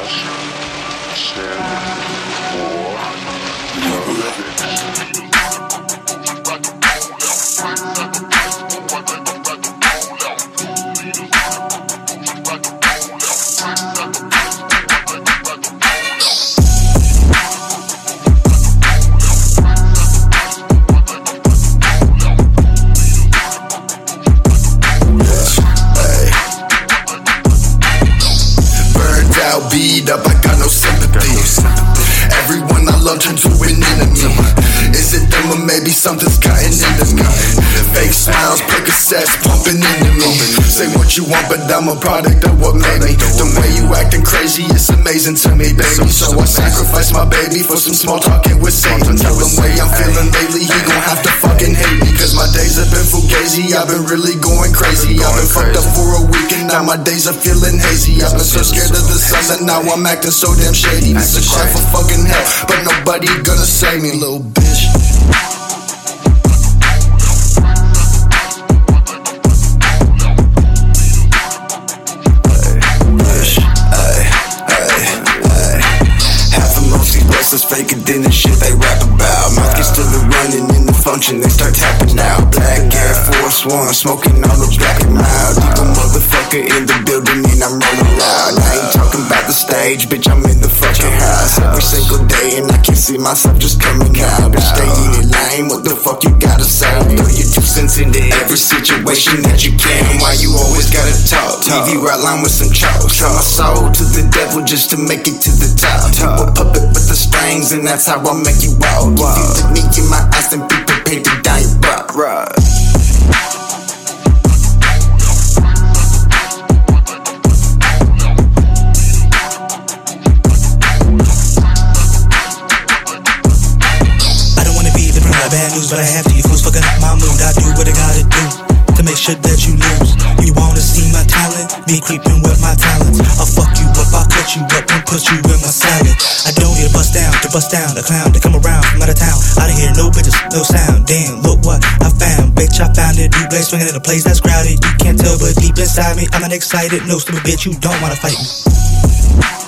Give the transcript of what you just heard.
Beat up, I got no sympathy. Everyone I love turned to an enemy. Is it them or maybe something's gotten into me? Fake smiles, Percocets pumping into me. Say what you want, but I'm a product of what made me. The way you acting crazy, it's amazing to me, baby. So I sacrifice my baby for some small talking with Satan. Tell him way I'm feeling lately, he gon' have to fucking hate me. Cause my days have been fugazi, I've been really going crazy. I've been fucked up for a week and now my days are feeling hazy. I've been so scared of the sun that now I'm acting so damn shady. It's a cry for fucking help, but nobody gonna save me, little bitch. It's faker than the shit they rap about. Mouth gets to the running in the function, they start tapping out. Black Air Force One, smoking all the black and mild. Deep a motherfucker in the building and I'm rolling loud. I ain't talking about the stage, bitch, I'm in the fucking house every single day and I can't see myself just coming out. Bitch, stay in your lane, what the fuck you gotta say? Throw your 2 cents into every situation that you can. Why you always gotta talk? Leave you right line with some chalk. Sell my soul to the devil just to make it to the top. You a puppet with the strings and that's how I make you walk. If you look me in my eyes, then be prepared to die, bruh. Bad news, but I have to. You fools fucking up my mood. I do what I gotta do to make sure that you lose. You wanna see my talent? Me creeping with my talents. I'll fuck you up, I'll cut you up and put you in my salad. I don't need to bust down, a clown to come around from out of town. Out of here, no bitches, no sound. Damn, look what I found. Bitch, I found it. You blaze swinging in a place that's crowded. You can't tell, but deep inside me, I'm not excited. No stupid bitch, you don't wanna fight me.